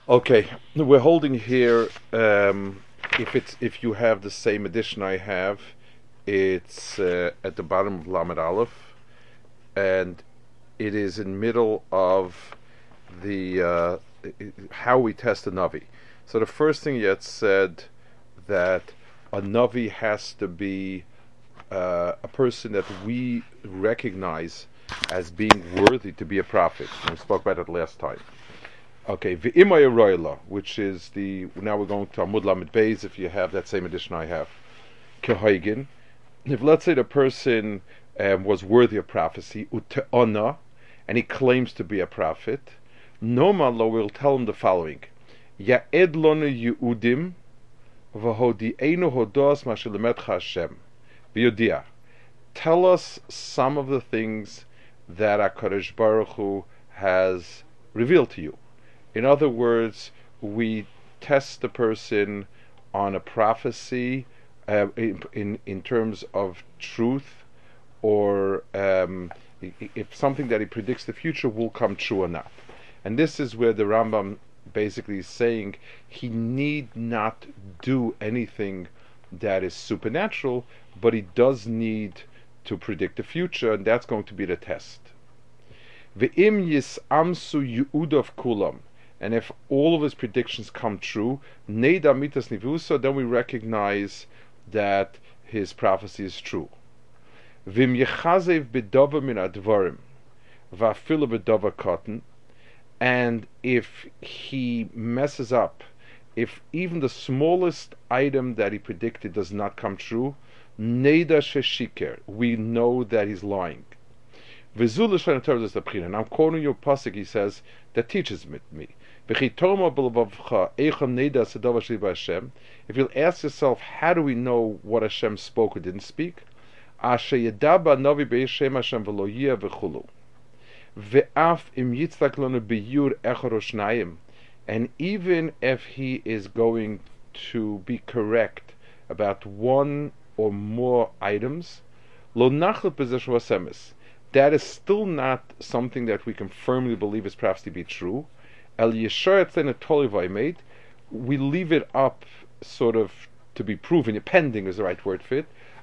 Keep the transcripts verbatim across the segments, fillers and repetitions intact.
Okay, we're holding here. Um, if it's if you have the same edition I have, it's uh, at the bottom of Lamed Aleph, and it is in middle of the uh, how we test a navi. So the first thing yet said that a navi has to be uh, a person that we recognize as being worthy to be a prophet. And we spoke about it last time. Okay, V'imay Roila, which is the, now we're going to Amud Lamed Beis, if you have that same edition I have. Kehoigin, if let's say the person um, was worthy of prophecy, Ute'ona, and he claims to be a prophet, Nomalo will tell him the following: Ya'ed lonu Yehudim, v'hodi'enu hodos ma'shelemetcha Hashem, v'yodia. Tell us some of the things that HaKadosh Baruch Hu has revealed to you. In other words, we test the person on a prophecy uh, in, in in terms of truth, or um, if something that he predicts the future will come true or not. And this is where the Rambam basically is saying he need not do anything that is supernatural, but he does need to predict the future, and that's going to be the test. Ve'im yisamsu yu'udav kulam. And if all of his predictions come true, Neida mitas nivusa, then we recognize that his prophecy is true. Vim yechazev bedava min advarim, va'afilu bedava katan. And if he messes up, if even the smallest item that he predicted does not come true, Neida sheshiker, we know that he's lying. And I'm quoting you a pasuk, he says, that teaches me. If you'll ask yourself, how do we know what Hashem spoke or didn't speak? And even if he is going to be correct about one or more items, that is still not something that we can firmly believe is perhaps to be true. El Yeshar made, we leave it up sort of to be proven, pending is the right word for it,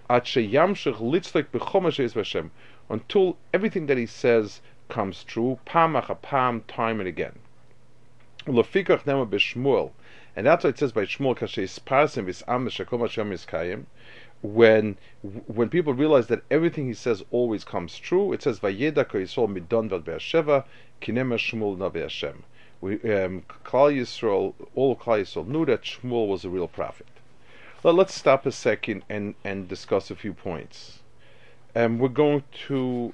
until everything that he says comes true, pam pam, time and again. And that's why it says by Shmuel, when when people realize that everything he says always comes true, it says Vayeda ko Yisrael midon vel be'asheva kinema Shmuel navi Hashem. We um, Klal Yisrael, all of Klal Yisrael knew that Shmuel was a real prophet. Well, let's stop a second and and discuss a few points. Um, we're going to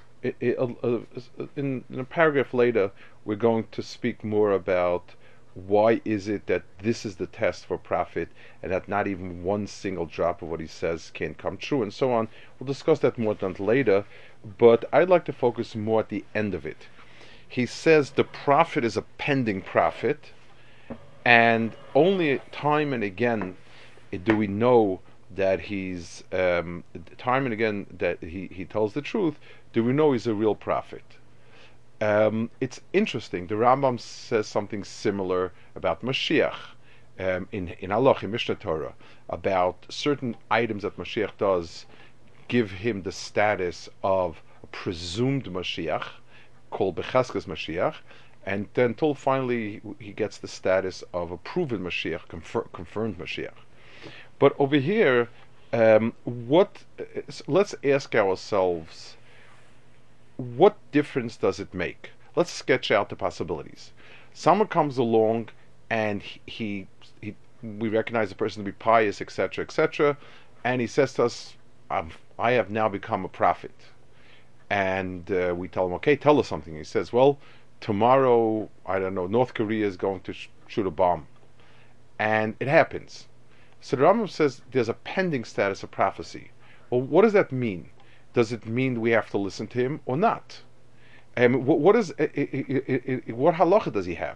in, in a paragraph later, we're going to speak more about why is it that this is the test for prophet, and that not even one single drop of what he says can come true, and so on. We'll discuss that more than later, but I'd like to focus more at the end of it. He says the prophet is a pending prophet, and only time and again do we know that he's um, time and again that he, he tells the truth, do we know he's a real prophet. Um, it's interesting. The Rambam says something similar about Mashiach um, in in Allah, in Mishnah Torah, about certain items that Mashiach does give him the status of a presumed Mashiach, called Bechaskas Mashiach, and then until finally he gets the status of a proven Mashiach, confir- confirmed Mashiach. But over here, um, what? Let's ask ourselves, what difference does it make? Let's sketch out the possibilities. Someone comes along and he, he, he we recognize the person to be pious, et cetera, et cetera, and he says to us, I've, I have now become a prophet. And uh, we tell him, okay, tell us something. He says, well, tomorrow, I don't know, North Korea is going to sh- shoot a bomb. And it happens. So the Rambam says there's a pending status of prophecy. Well, what does that mean? Does it mean we have to listen to him or not? Um, what, what is what halacha does he have?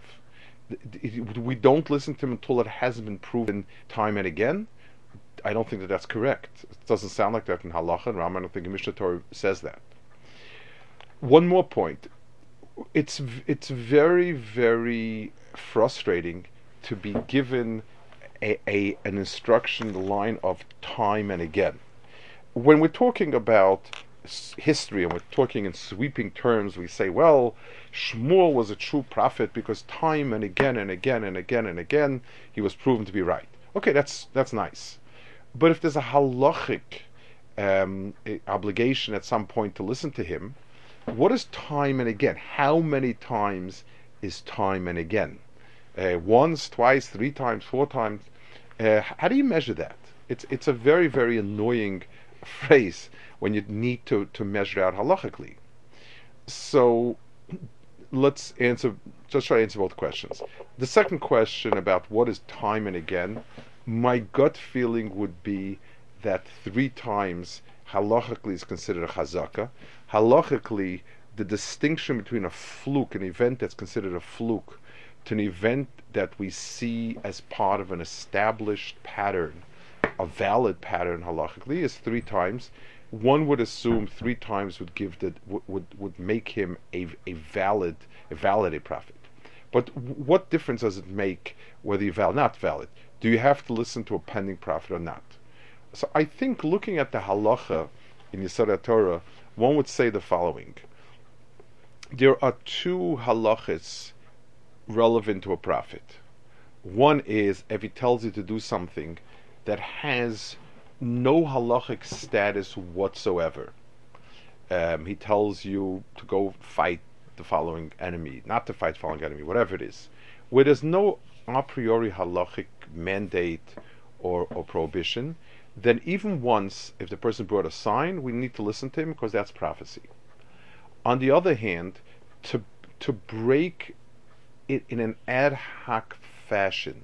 We don't listen to him until it hasn't been proven time and again. I don't think that that's correct. It doesn't sound like that in halacha and Rambam. I don't think Mishnah Torah says that. One more point. It's it's very very frustrating to be given a, a an instruction line of time and again. When we're talking about history and we're talking in sweeping terms, we say, well, Shmuel was a true prophet because time and again and again and again and again he was proven to be right. Okay, that's that's nice. But if there's a halachic um, obligation at some point to listen to him, what is time and again? How many times is time and again? Uh, once, twice, three times, four times? Uh, how do you measure that? It's it's a very, very annoying phrase when you need to, to measure out halachically. So let's answer, just try to answer both questions. The second question about what is time and again, my gut feeling would be that three times halachically is considered a chazaka. Halachically, the distinction between a fluke, an event that's considered a fluke, to an event that we see as part of an established pattern, a valid pattern halachically, is three times. One would assume three times would give the would would make him a a valid a valid prophet. But what difference does it make whether you're valid, not valid? Do you have to listen to a pending prophet or not? So I think looking at the halacha in Yesod Torah, one would say the following: there are two halachas relevant to a prophet. One is if he tells you to do something that has no halachic status whatsoever. Um, he tells you to go fight the following enemy, not to fight the following enemy, whatever it is, where there's no a priori halachic mandate or, or prohibition, then even once, if the person brought a sign, we need to listen to him because that's prophecy. On the other hand, to to break it in an ad hoc fashion,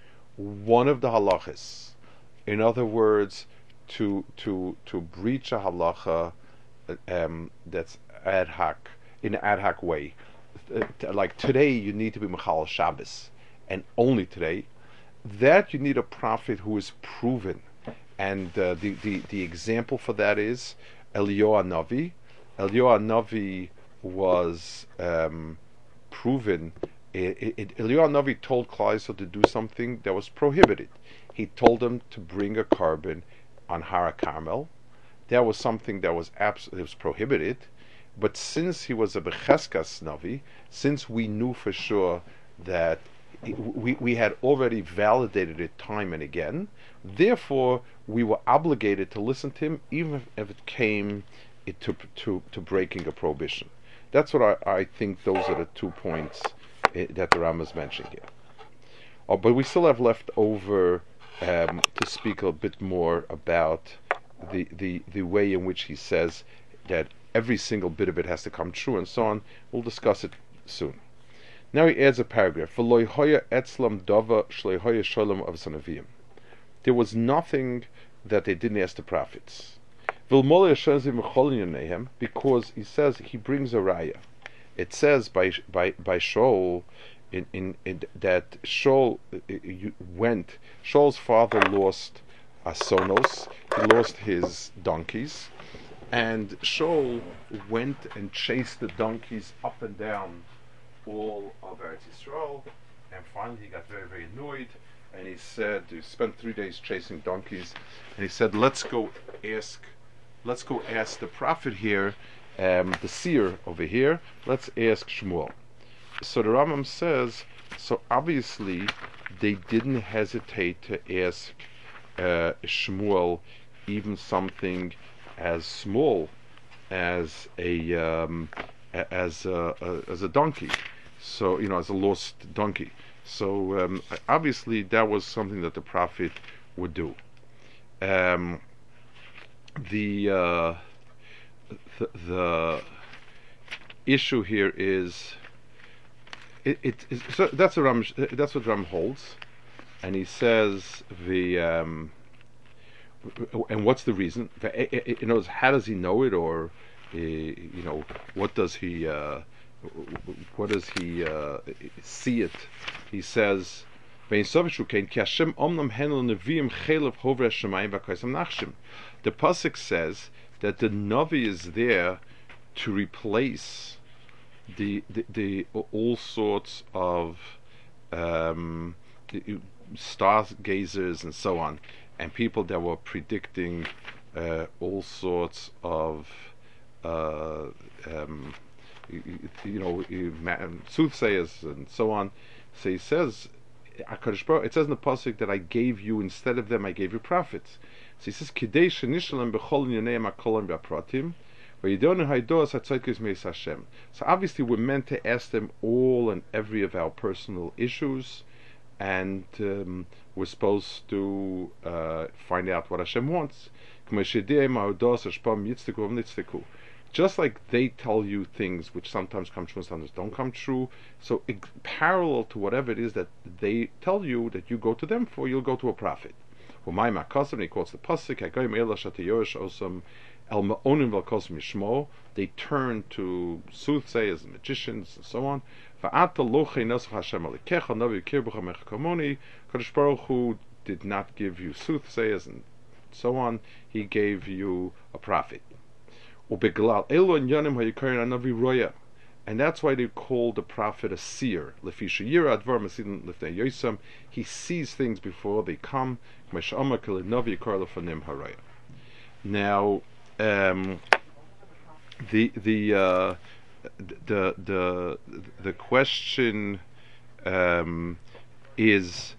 one of the halachas, in other words, to to to breach a halacha um, that's ad hoc, in an ad hoc way, uh, like today you need to be Mechal Shabbos, and only today, that you need a prophet who is proven. And uh, the, the, the example for that is Eliyahu Navi. Eliyahu Navi was um, proven. It, it, Eliyahu Navi told Klal Yisrael to do something that was prohibited. He told them to bring a carbon on Har Carmel. That was something that was absolutely was prohibited. But since he was a Becheskas Navi, since we knew for sure that it, we we had already validated it time and again, therefore we were obligated to listen to him, even if, if it came it to to to breaking a prohibition. That's what I, I think. Those are the two points uh, that the Rambam is mentioning here. Oh, but we still have left over um, to speak a bit more about the, the the way in which he says that every single bit of it has to come true and so on. We'll discuss it soon. Now he adds a paragraph. There was nothing that they didn't ask the prophets. Because he says he brings a raya. It says by by by Shaul in, in, in that Shaul uh, went. Shaul's father lost Asonos. He lost his donkeys, and Shaul went and chased the donkeys up and down all of Eretz Yisrael, and finally he got very, very annoyed, and he said, he spent three days chasing donkeys, and he said, let's go ask, let's go ask the prophet here, um, the seer over here, let's ask Shmuel. So the Rambam says, so obviously they didn't hesitate to ask uh, Shmuel even something as small as a um, as a, a, as a donkey, so you know, as a lost donkey. So um, obviously that was something that the prophet would do. Um, the, uh, the the issue here is it, it, it so that's a Ram, that's what Ram holds, and he says the um, and what's the reason? You know, how does he know it, or uh, you know, what does he uh, what does he uh, see it? He says, the pasuk says that the Navi is there to replace the the, the all sorts of um, stargazers and so on, and people that were predicting uh, all sorts of uh, um, you, you know soothsayers and so on. So he says, it says in the pasuk that I gave you, instead of them I gave you prophets. So he says, Kidei shenishalem b'chol yonei makolim b'apratim. So obviously we're meant to ask them all and every of our personal issues, and um, we're supposed to uh, find out what Hashem wants. Just like they tell you things which sometimes come true and sometimes don't come true, so it, parallel to whatever it is that they tell you that you go to them for, you'll go to a prophet. He quotes the pasuk, they turn to soothsayers and magicians and so on. Kadosh Baruch Hu did not give you soothsayers and so on, he gave you a prophet. And that's why they call the prophet a seer. He sees things before they come. Now, um, the the uh, the the the question um, is,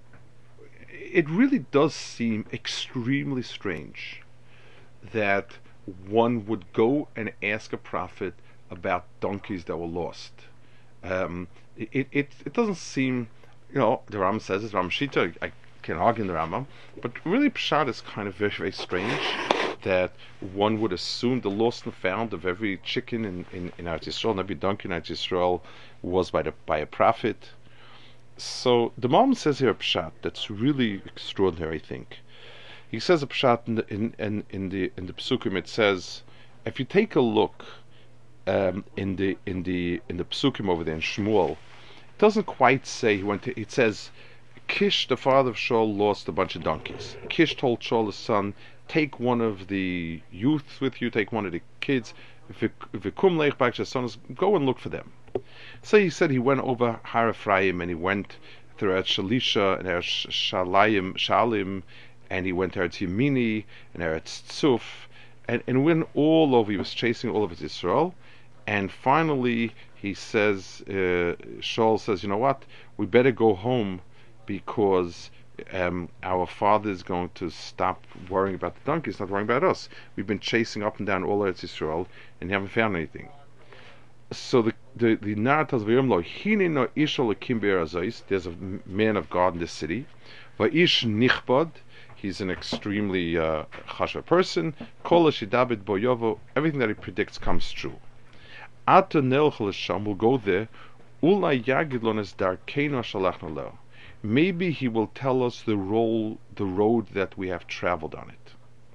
it really does seem extremely strange that one would go and ask a prophet about donkeys that were lost. Um, it, it it doesn't seem, you know, the Rambam says it's Rambam Shita. I can't argue in the Rambam, but really Pshat is kind of very very strange that one would assume the lost and found of every chicken in in, in Eretz Yisrael and every donkey in Eretz Yisrael was by the by a prophet. So the Malbim says here a Pshat that's really extraordinary, I think. He says a Pshat in the in, in, in the in the Psukim. It says, if you take a look um, in the in the in the Psukim over there in Shmuel, it doesn't quite say he went to. It says, Kish, the father of Shaul, lost a bunch of donkeys. Kish told Shaul his son, take one of the youths with you, take one of the kids. V'kum leich b'ak sons, go and look for them. So he said he went over Har Ephraim and he went through Eretz Shalisha and Eretz Shalayim, Shalim, and he went to Eretz Yemini and Eretz Tzuf, and, and went all over. He was chasing all of Israel, and finally he says, uh, Shaul says, you know what, we better go home because um, our father is going to stop worrying about the donkeys, not worrying about us. We've been chasing up and down all Eretz Israel and haven't found anything. So the the the narrative of Hine no Ishol Kim Be'erazos. There's a man of God in this city. Va'ish Nichbad. He's an extremely uh, chashuv person. Kol Shidabit Boyovo. Everything that he predicts comes true. Ata Nelch L'Sham will go there. Ulay Yagid Lones Darkeino Shalachna Leo. Maybe he will tell us the role, the road that we have traveled on it.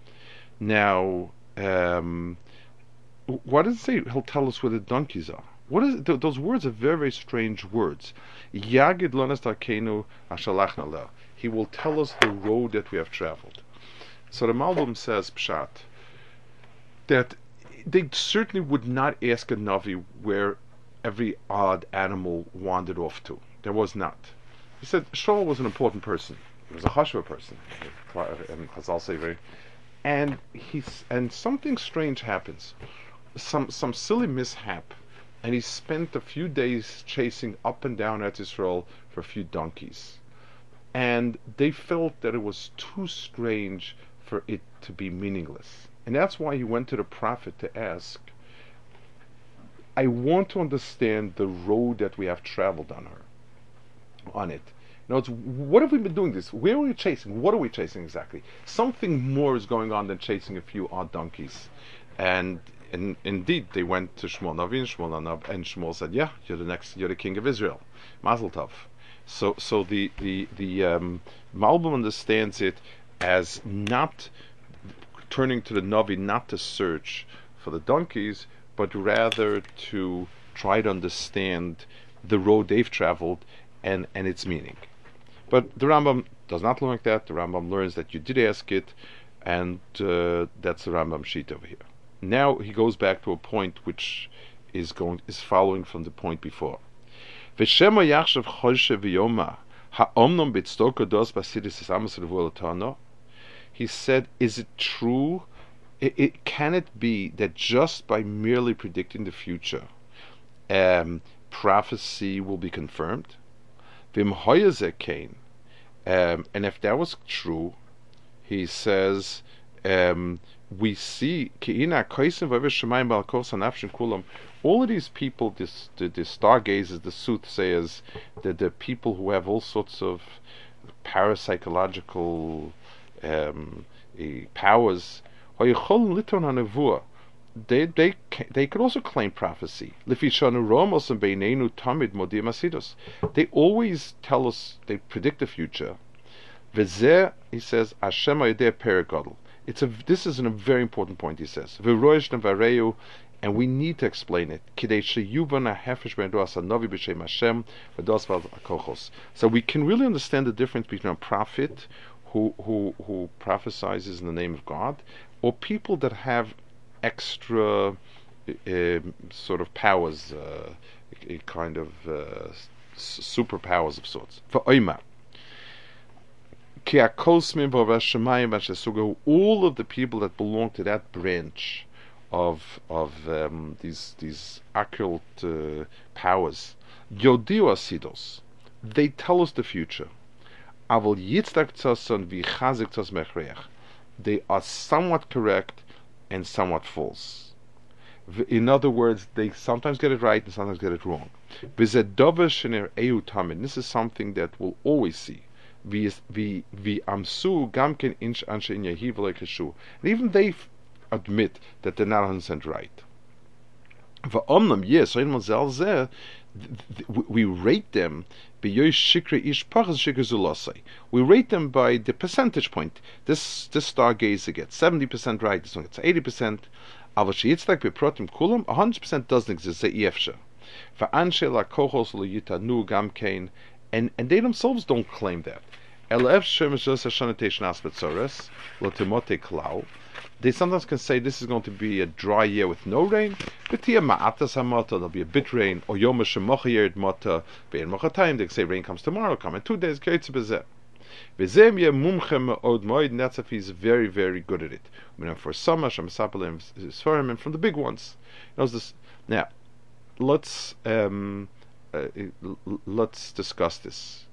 Now, um, what does it say? He'll tell us where the donkeys are. What is th- those words are very, very strange words. Yagid lonas darkeinu ashalachna leo. He will tell us the road that we have traveled. So the Malbim says, Pshat, that they certainly would not ask a Navi where every odd animal wandered off to. There was not. He said Shaul was an important person. He was a Chashva person, and Chazal say very. And he's and something strange happens, some some silly mishap, and he spent a few days chasing up and down Eretz Yisrael for a few donkeys, and they felt that it was too strange for it to be meaningless, and that's why he went to the prophet to ask, I want to understand the road that we have traveled on her. on it. Now, it's, what have we been doing this? Where are we chasing? What are we chasing exactly? Something more is going on than chasing a few odd donkeys. And, and indeed, they went to Shmuel Navin, Shmuel Nanav, and Shmuel said, "Yeah, you're the next, you're the king of Israel, Mazel Tov." So, so the the the um, Malbim understands it as not turning to the Navi, not to search for the donkeys, but rather to try to understand the road they've traveled and, and its meaning. But the Rambam does not learn like that. The Rambam learns that you did ask it, and uh, that's the Rambam sheet over here. Now he goes back to a point which is going is following from the point before. V'shema yachshav choshev v'yoma Ha'omnom bitstoka dos basidis is amos revuelatano. He said, is it true? It, it, can it be that just by merely predicting the future, um, prophecy will be confirmed? Vim hoyazekain. Um, and if that was true, he says, um, we see all of these people, this, the, the stargazers, the soothsayers, the, the people who have all sorts of parapsychological um, uh, powers, they they they could also claim prophecy. They always tell us, they predict the future. V'zeh, he says, Hashem ha'yodeh perigodl. It's a. This is a very important point. He says, V'roish nevareu, and we need to explain it. Kidei sheyuvan ha'hefesh ben doas ha'novi b'shem Hashem v'doas v'akochos. So we can really understand the difference between a prophet who who who prophesizes in the name of God, or people that have extra uh, sort of powers, uh, a kind of uh, superpowers of sorts. For oima. All of the people that belong to that branch of of um, these these occult uh, powers, Yodio Asidos, they tell us the future. They are somewhat correct and somewhat false. In other words, they sometimes get it right and sometimes get it wrong. This is something that we'll always see. And even they f- admit that they're not one hundred percent right. We rate them we rate them by the percentage point. This this stargazer gets seventy percent right, this one gets eighty percent. one hundred percent doesn't exist. And, and they themselves don't claim that. They sometimes can say this is going to be a dry year with no rain, there'll be a bit rain, or they can say rain comes tomorrow, come in two days. He's very, very good at it. For summer, and from the big ones. Knows this. Now, let's um, uh, let's discuss this.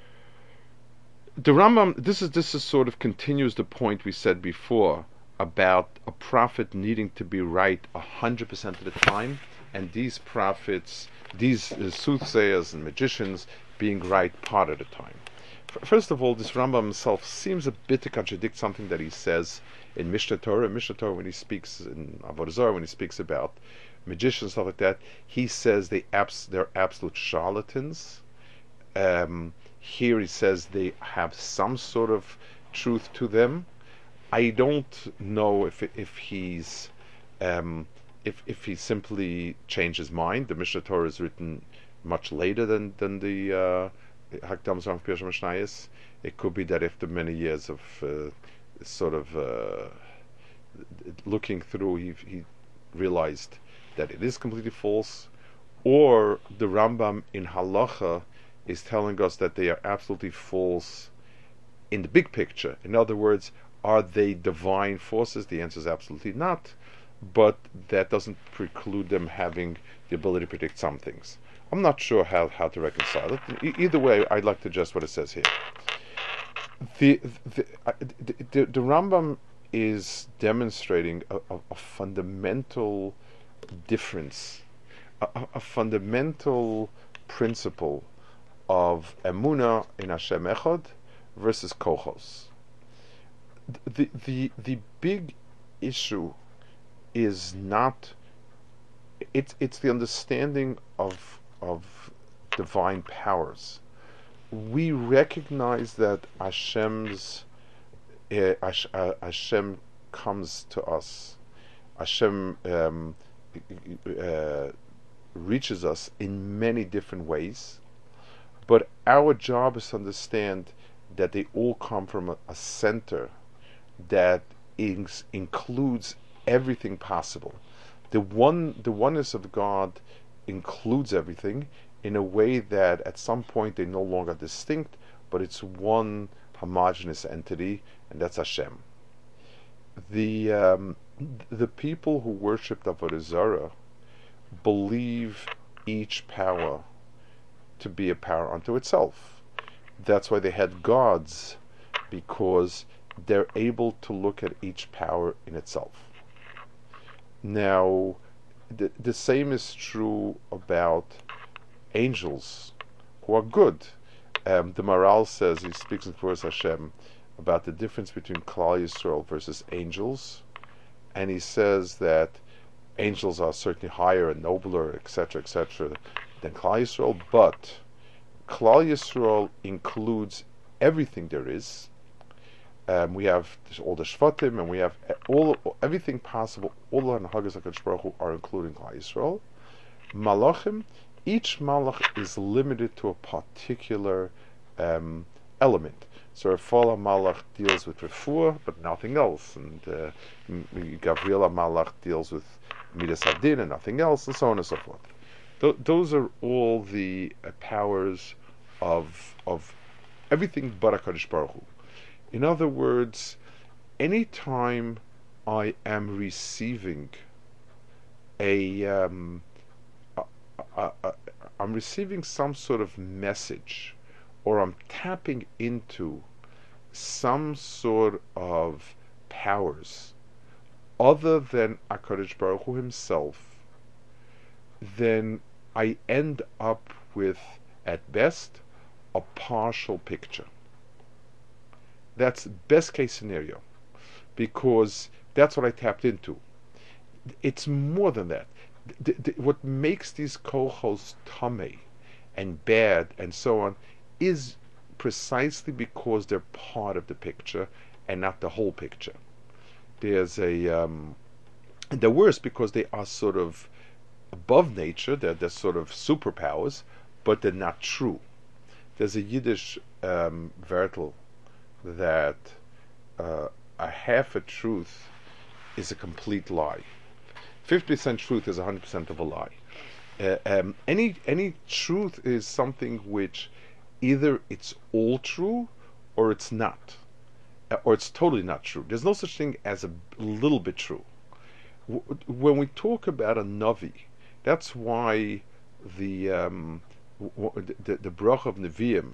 The Rambam, this is this is sort of continues the point we said before about a prophet needing to be right a hundred percent of the time, and these prophets, these uh, soothsayers and magicians, being right part of the time. First of all, this Rambam himself seems a bit to contradict something that he says in Mishnah Torah. In Mishnah Torah, when he speaks in Avodah Zarah, when he speaks about magicians and stuff like that, he says they abs- they're absolute charlatans. Um, here he says they have some sort of truth to them. I don't know if if he's um, if if he simply changed his mind. The Mishnah Torah is written much later than than the uh, Hakdam Zman Pirush Mishnayos. It could be that after many years of uh, sort of uh, looking through, he he realized that it is completely false, or the Rambam in Halacha is telling us that they are absolutely false in the big picture. In other words, are they divine forces? The answer is absolutely not, but that doesn't preclude them having the ability to predict some things. I'm not sure how, how to reconcile it. E- either way, I'd like to just what it says here. The the, uh, the, the, the Rambam is demonstrating a, a, a fundamental difference, a, a fundamental principle of Emunah in Hashem Echad versus Kochos. The, the, the big issue is not, it's, it's the understanding of of divine powers. We recognize that Hashem's uh, Hashem comes to us. Hashem um, uh, reaches us in many different ways, but our job is to understand that they all come from a, a center that in- includes everything possible. The one, the oneness of God includes everything, in a way that at some point they're no longer distinct, but it's one homogeneous entity, and that's Hashem. The um, the people who worshipped Avodah Zarah believe each power to be a power unto itself. That's why they had gods, because they're able to look at each power in itself. Now, the, the same is true about angels who are good. Um, the Maral says, he speaks in Kvuras Hashem about the difference between Klal Yisrael versus angels, and he says that angels are certainly higher and nobler, et cetera, et cetera, than Klal Yisrael, but Klal Yisrael includes everything there is. Um, we have all the Shvatim, and we have all everything possible. All the Hagas HaKadosh Baruch Hu are including Klal Yisrael. Malachim, each malach is limited to a particular um, element. So Rafal Malach deals with refuah, but nothing else, and uh, Gabriel Malach deals with Midas Hadin and nothing else, and so on and so forth. Th- those are all the uh, powers of of everything but HaKadosh Baruch Hu. In other words, any time I am receiving a, um, a, a, a, I'm receiving some sort of message, or I'm tapping into some sort of powers other than HaKadosh Baruch Hu himself, then I end up with, at best, a partial picture. That's best case scenario, because that's what I tapped into. It's more than that. D- d- what makes these kochos tamei and bad and so on is precisely because they're part of the picture and not the whole picture. There's a um, and they're worse because they are sort of above nature. They're, they're sort of superpowers, but they're not true. There's a Yiddish um, vertel that uh, a half a truth is a complete lie. fifty percent truth is one hundred percent of a lie. Uh, um, any any truth is something which either it's all true or it's not, uh, or it's totally not true. There's no such thing as a little bit true. W- when we talk about a Navi, that's why the um, w- the, the Brach of Nevi'im,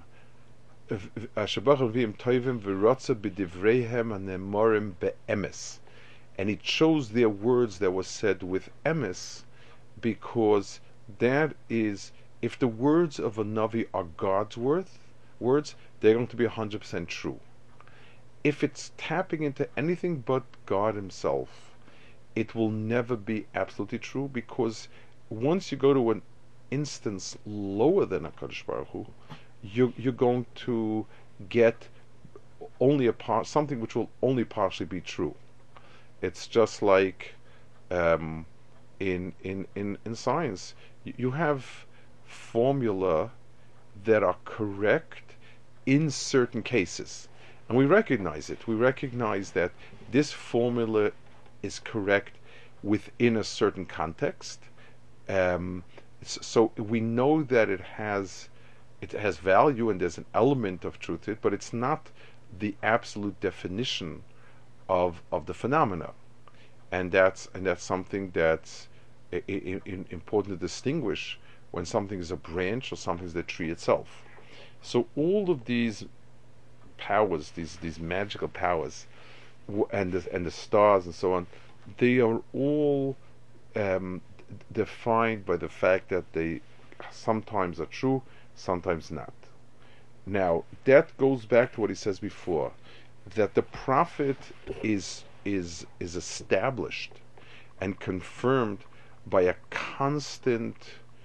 and he chose their words that were said with emes, because that is, if the words of a Navi are God's worth, words, they're going to be one hundred percent true. If it's tapping into anything but God himself, it will never be absolutely true, because once you go to an instance lower than HaKadosh Baruch Hu, you, you're going to get only a part, something which will only partially be true. It's just like um, in, in, in, in science. You have formula that are correct in certain cases. And we recognize it. We recognize that this formula is correct within a certain context. Um, so we know that it has it has value and there's an element of truth to it, but it's not the absolute definition of of the phenomena. And that's and that's something that's I- I- I- important to distinguish when something is a branch or something is the tree itself. So all of these powers, these these magical powers, and the, and the stars and so on, they are all um, defined by the fact that they sometimes are true, sometimes not. Now that goes back to what he says before, that the prophet is is is established and confirmed by a constant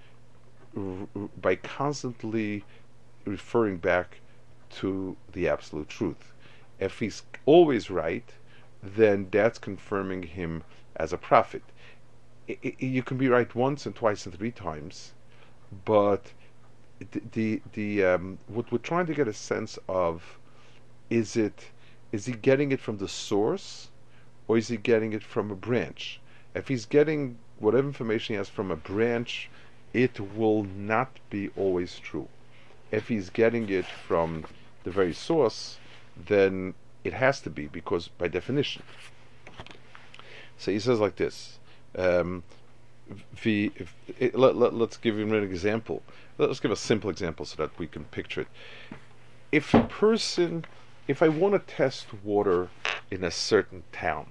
by constantly referring back to the absolute truth. If he's always right, then that's confirming him as a prophet. I, I, you can be right once and twice and three times, but the the, the um, what we're trying to get a sense of, is it is he getting it from the source, or is he getting it from a branch? If he's getting whatever information he has from a branch, it will not be always true. If he's getting it from the very source, then it has to be, because by definition. So he says like this. Um, the, if, it, let, let, let's give him an example. Let's give a simple example so that we can picture it. If a person, if I want to test water in a certain town,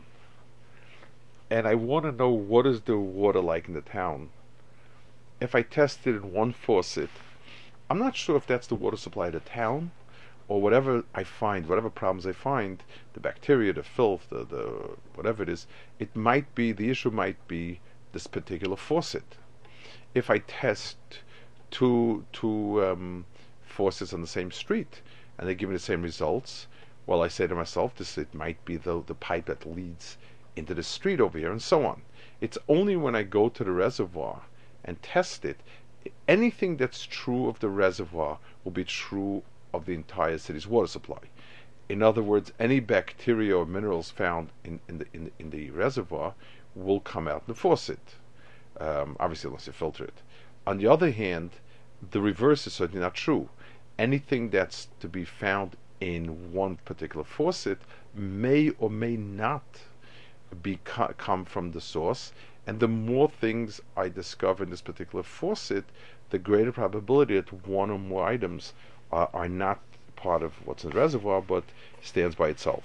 and I want to know what is the water like in the town, if I test it in one faucet, I'm not sure if that's the water supply of the town, or whatever I find, whatever problems I find, the bacteria, the filth, the, the whatever it is, it might be, the issue might be this particular faucet. If I test two two um, faucets on the same street and they give me the same results, well, I say to myself, this it might be the the pipe that leads into the street over here, and so on. It's only when I go to the reservoir and test it, anything that's true of the reservoir will be true of the entire city's water supply. In other words, any bacteria or minerals found in, in the in the, in the reservoir will come out in the faucet. Um, obviously, unless you filter it. On the other hand, the reverse is certainly not true. Anything that's to be found in one particular faucet may or may not be co- come from the source. And the more things I discover in this particular faucet, the greater probability that one or more items uh, are not part of what's in the reservoir, but stands by itself.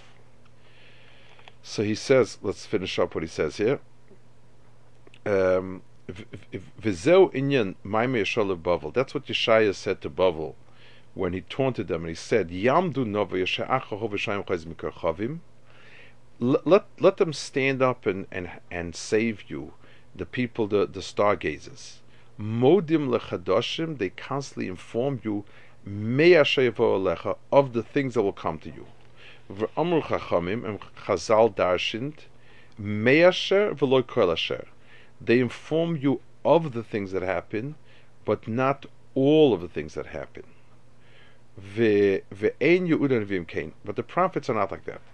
So he says, let's finish up what he says here. Um, V'zeu inyan maimei yeshol Bavel. That's what Yeshaya said to Bavel when he taunted them, and he said, Yamdu nova yeshe'acha ho v'shayim chayz mikar chavim. Let let them stand up and, and, and save you, the people, the, the stargazers. Modim lechadoshim, they constantly inform you, me'ashevo alecha, of the things that will come to you. V'amru chachamim, and Chazal darshint, me'asher v'lo kol asher. They inform you of the things that happen, but not all of the things that happen. But the prophets are not like that.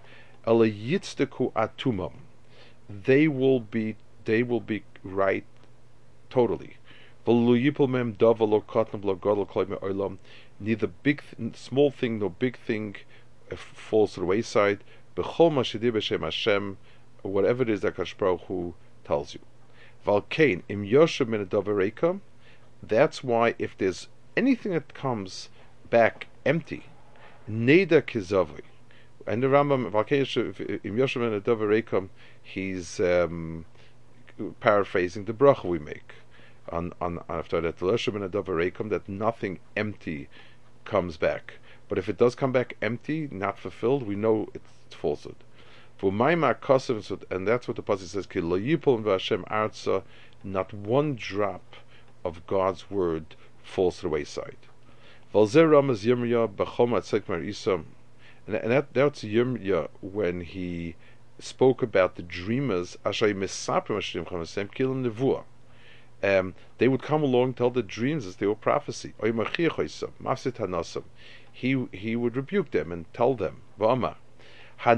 They will be they will be right totally. Neither big small thing nor big thing falls to the wayside. Whatever it is that Kadosh Baruch Hu tells you. Valkain im yoshev min adav. That's why if there's anything that comes back empty, neder kizavri. And the Rambam Valkain im yoshev min adav, he's um, paraphrasing the bracha we make on on after that yoshev min adav, that nothing empty comes back. But if it does come back empty, not fulfilled, we know it's falsehood. And that's what the passage says, Ki lo yipol v'Hashem arza, not one drop of God's word falls to the wayside. And that, that's Yirmiyah when he spoke about the dreamers, um, they would come along and tell the dreams as they were prophecy. He, he would rebuke them and tell them, a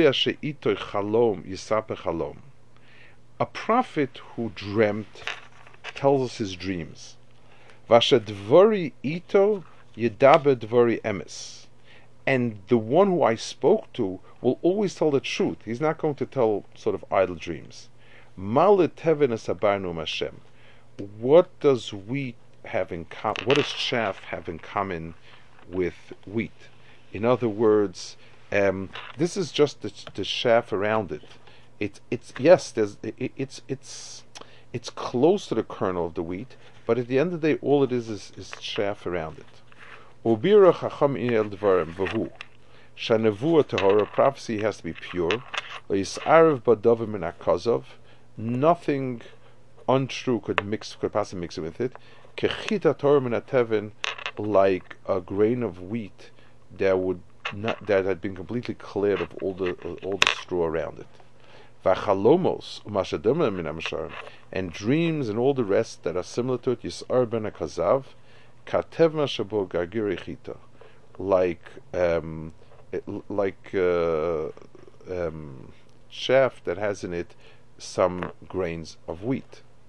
prophet who dreamt tells us his dreams. And the one who I spoke to will always tell the truth. He's not going to tell sort of idle dreams. What does wheat have in com- what does chaff have in common with wheat? In other words, Um, this is just the, the chaff around it. It's it's yes, there's it, it's it's it's close to the kernel of the wheat, but at the end of the day, all it is is, is chaff around it. Ubira chacham inel dvarim v'hu shanevuah tahora, prophecy has to be pure. Yis'arev badavim min hakazov, nothing untrue could mix could possibly mix with it. Kechita torah min hatevin, like a grain of wheat that would Not, that had been completely cleared of all the uh, all the straw around it. V'chalomos u'mashadimah min hamashar, and dreams and all the rest that are similar to it, yisar ben hakazav, katev mashabo gargiri chita, like um, it, like uh, um, chaff that has in it some grains of wheat.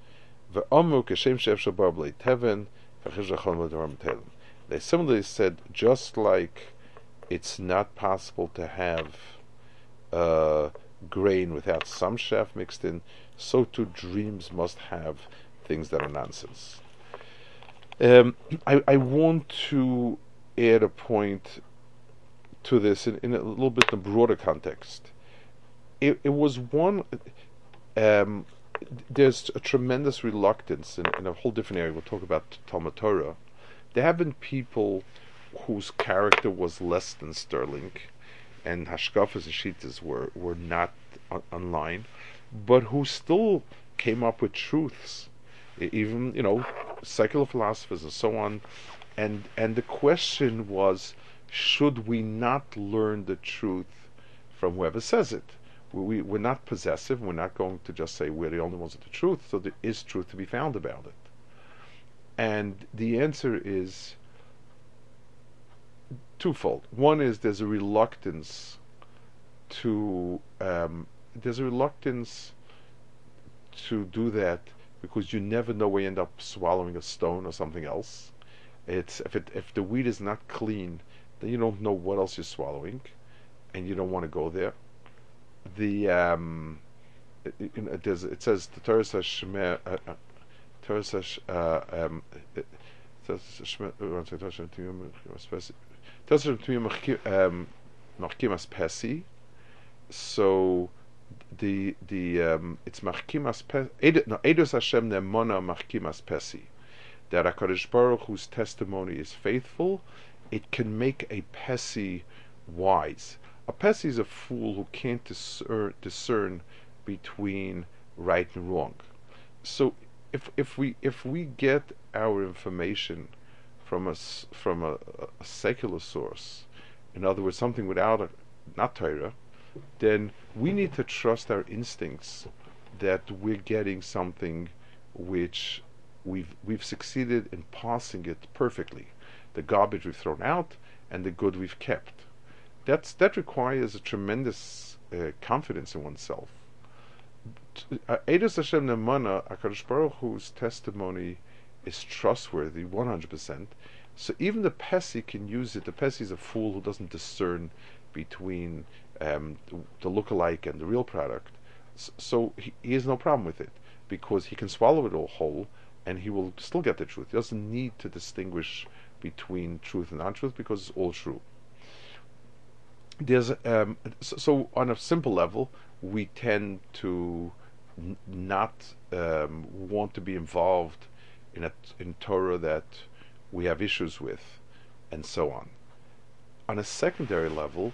Ve'amu kashem she'efshar bar b'lei teven, v'chizra chol v'dvar b'telem. They similarly said, just like it's not possible to have uh, grain without some chaff mixed in, so too dreams must have things that are nonsense. Um, I, I want to add a point to this in, in a little bit in a broader context. It, it was one. Um, there's a tremendous reluctance in, in a whole different area. We'll talk about Talmud Torah. There have been people whose character was less than sterling, and hashkafas and shittas were were not on, online, but who still came up with truths, even you know secular philosophers and so on, and and the question was, should we not learn the truth from whoever says it? We, we're not possessive. We're not going to just say we're the only ones with the truth. So there is truth to be found about it. And the answer is twofold. One is there's a reluctance to um, there's a reluctance to do that because you never know where you end up swallowing a stone or something else. It's if it if the weed is not clean, then you don't know what else you're swallowing, and you don't want to go there. The um, it, it, there's, it says the Torah says Shema, uh, uh, Torah says uh, um, it says Shema, um, Machkimas Pesi. So the the um, it's Machkimas Pesi. No, Eidos Hashem Nemona Machkimas Pesi. That HaKadosh Baruch whose testimony is faithful, it can make a Pesi wise. A Pesi is a fool who can't discern, discern between right and wrong. So if if we if we get our information from a from a, a secular source, in other words, something without a not Torah, then we need to trust our instincts that we're getting something which we've we've succeeded in parsing it perfectly. The garbage we've thrown out and the good we've kept. That's that requires a tremendous uh, confidence in oneself. Eidos Hashem Nemana, HaKadosh Baruch whose testimony is trustworthy one hundred percent. So even the Pesi can use it. The Pesi is a fool who doesn't discern between um, the, the lookalike and the real product. So, so he, he has no problem with it because he can swallow it all whole and he will still get the truth. He doesn't need to distinguish between truth and untruth because it's all true. There's um, so, so on a simple level, we tend to n- not um, want to be involved in a in Torah that we have issues with, and so on. On a secondary level,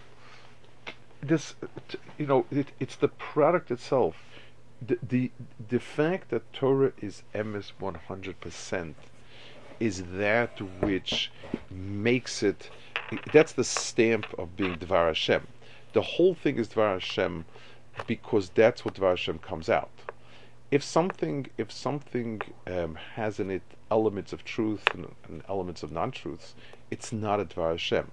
this you know it, it's the product itself. The, the the fact that Torah is emes one hundred percent is that which makes it. That's the stamp of being Dvar Hashem. The whole thing is Dvar Hashem because that's what Dvar Hashem comes out. If something, if something um, has in it elements of truth and, and elements of non-truths, it's not a Dvar Hashem.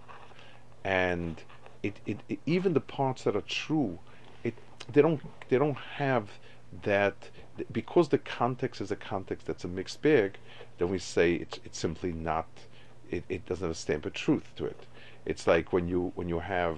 And it, it, it, even the parts that are true, it they don't they don't have that because the context is a context that's a mixed bag. Then we say it's it's simply not. It, it doesn't have a stamp of truth to it. It's like when you when you have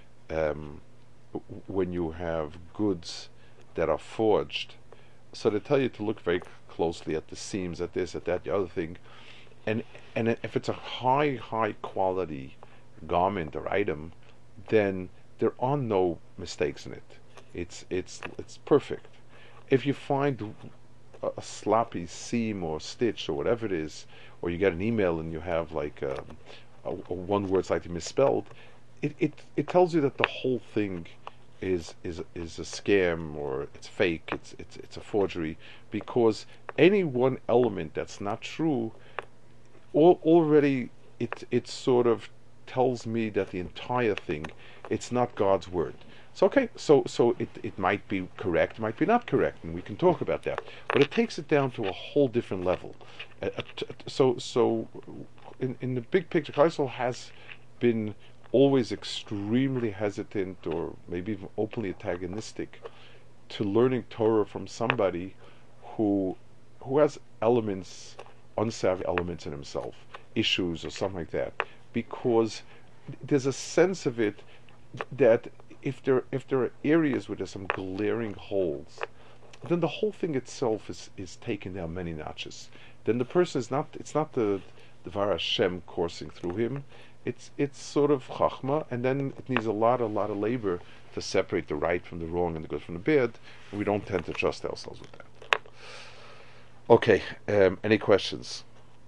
um, when you have goods that are forged. So they tell you to look very closely at the seams, at this, at that, the other thing, and and if it's a high high quality garment or item, then there are no mistakes in it. It's it's it's perfect. If you find a, a sloppy seam or stitch or whatever it is, or you get an email and you have like a, a, a one word slightly misspelled, it, it it tells you that the whole thing is is is a scam or it's fake, it's it's it's a forgery, because any one element that's not true, all, already it it sort of tells me that the entire thing, it's not God's word. So okay, so so it, it might be correct, might be not correct, and we can talk about that. But it takes it down to a whole different level. Uh, t- so so in in the big picture, Kaisel has been always extremely hesitant, or maybe even openly antagonistic, to learning Torah from somebody who who has elements, unsavvy elements in himself, issues or something like that, because there's a sense of it that if there if there are areas where there's some glaring holes, then the whole thing itself is, is taken down many notches. Then the person is not it's not the the Var Hashem coursing through him. It's it's sort of chachma, and then it needs a lot a lot of labor to separate the right from the wrong and the good from the bad. And we don't tend to trust ourselves with that. Okay, um, any questions?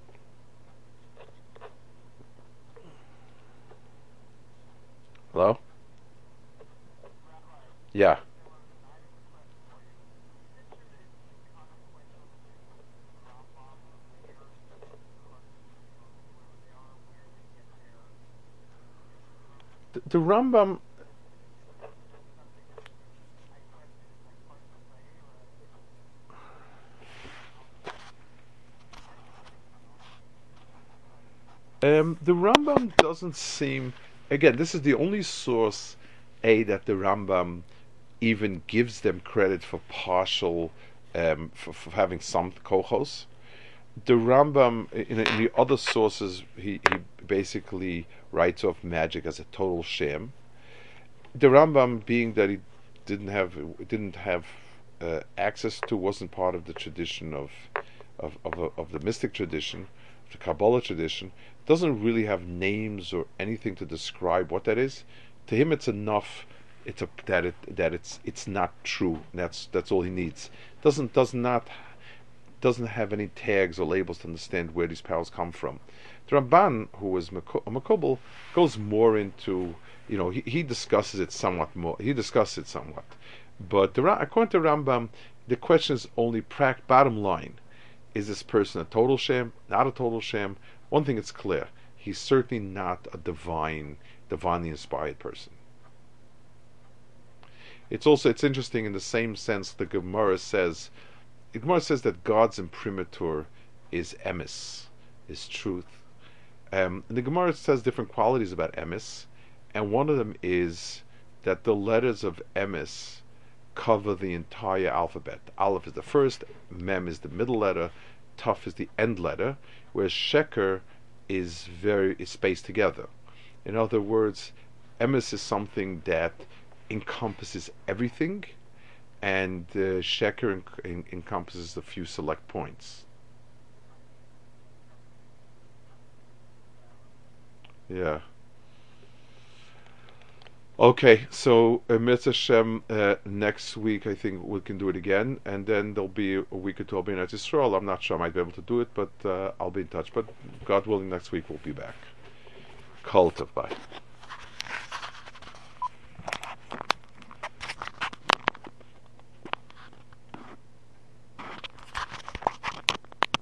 Hello? Yeah. The, the Rambam. Um, the Rambam doesn't seem. Again, this is the only source, a that the Rambam even gives them credit for partial, um, for, for having some kochos. The Rambam, in, in the other sources, he, he basically writes off magic as a total sham. The Rambam, being that he didn't have didn't have uh, access to, wasn't part of the tradition of of of, of the mystic tradition, the Kabbalah tradition, doesn't really have names or anything to describe what that is. To him, it's enough. It's a that it that it's it's not true. That's that's all he needs. Doesn't does not doesn't have any tags or labels to understand where these powers come from. The Ramban, who was a Makubal, goes more into, you know, he, he discusses it somewhat more. He discusses it somewhat, but the, according to Rambam, the question is only prac. Bottom line, is this person a total sham? Not a total sham. One thing is clear: he's certainly not a divine, divinely inspired person. It's also it's interesting in the same sense. The Gemara says, the Gemara says that God's imprimatur is emes, is truth. Um, and the Gemara says different qualities about emes, and one of them is that the letters of emes cover the entire alphabet. Aleph is the first, mem is the middle letter, taf is the end letter, whereas sheker is very is spaced together. In other words, emes is something that encompasses everything, and uh, sheker en- en- encompasses a few select points. Yeah. Okay, so uh, Mitzvah Hashem, uh, next week I think we can do it again, and then there'll be a week or two I'll be in Eretz Yisrael. I'm not sure I might be able to do it, but uh, I'll be in touch. But God willing, next week we'll be back. Kol Tov, bye.